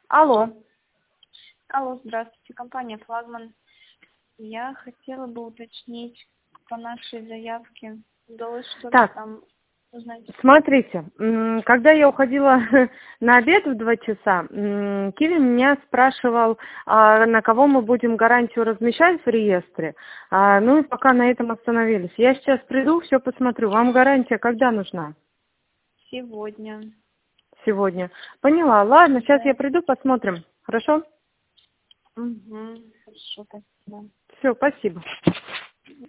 Алло. Алло, здравствуйте, компания «Флагман». Я хотела бы уточнить по нашей заявке. Удалось что-то Так, там узнать? смотрите, когда я уходила на обед в 2 часа, Киви меня спрашивал, на кого мы будем гарантию размещать в реестре. Ну и пока на этом остановились. Я сейчас приду, все посмотрю. Вам гарантия когда нужна? Сегодня. Сегодня. Поняла. Ладно, сейчас Да. я приду, посмотрим. Хорошо? Угу. Хорошо, спасибо. Все, спасибо.